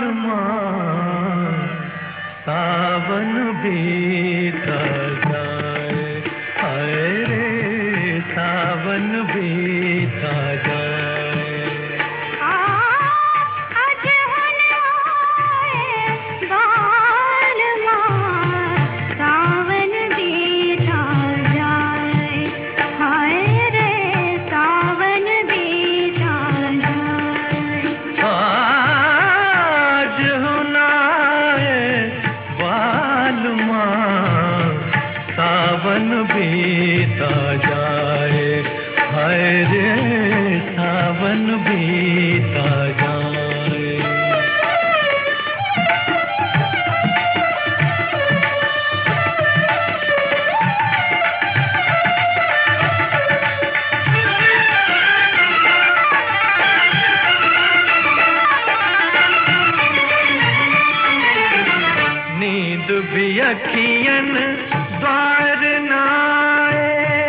माँ सावन बीता जाए, हाय रे सावन बीता जाए। सावन बीता जाए, हाय रे सावन बीता जाए। नींद भी अखियन द्वार नाए,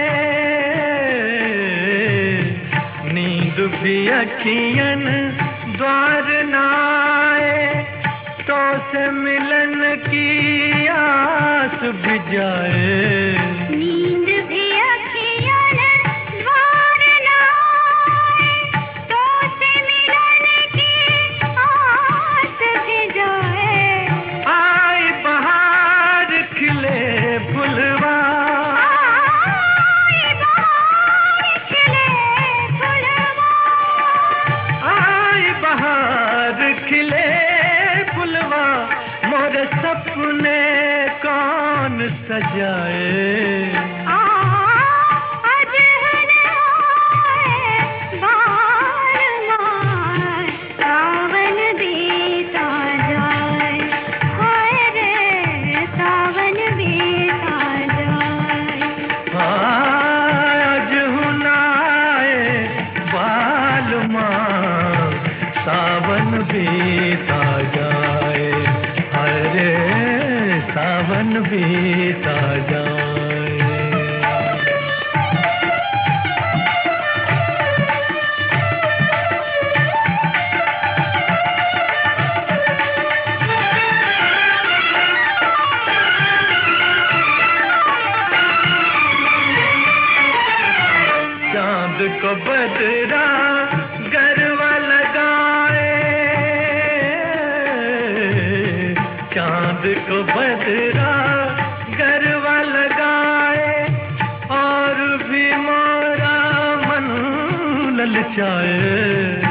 नींद भी अखियन द्वार नाए, तो से मिलन की आस भी जाए। नींद भी अखियन द्वार नाए, तो से मिलन की आस भी जाए। आए बहार खिले फुलवा, आए बहार खिले फुलवा, आए बहार खिले फुलवा, मोरे सपने कौन सजाए। सावन बीता जाए, हाय रे सावन बीता जाए। चांद को बदरा गरवा लगाए, चांद को बदरा गरवा लगाए, और भी मोरा मन ललचाए।